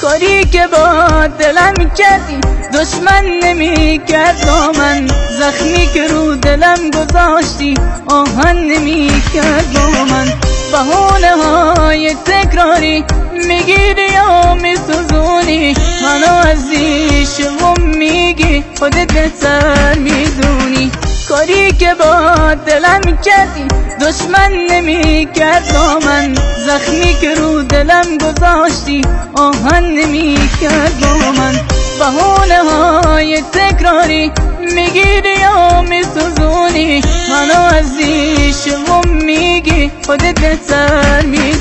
کاری که با دلم کردی دشمن نمی کرد با من، زخمی که رو دلم گذاشتی آهن نمی کرد با من. بهانه های تکراری میگیری یا میسوزونی، منو از عشقم میگی خودت بهتر میدونی. کاری که با دلم کردی دشمن نمی کرد با من، زخمی که رو دلم گذاشتی آهن نمی کرد با من. بهانه های تکراری میگیری یا میسوزونی، منو از عشقم میگی خودت بهتر میدونی.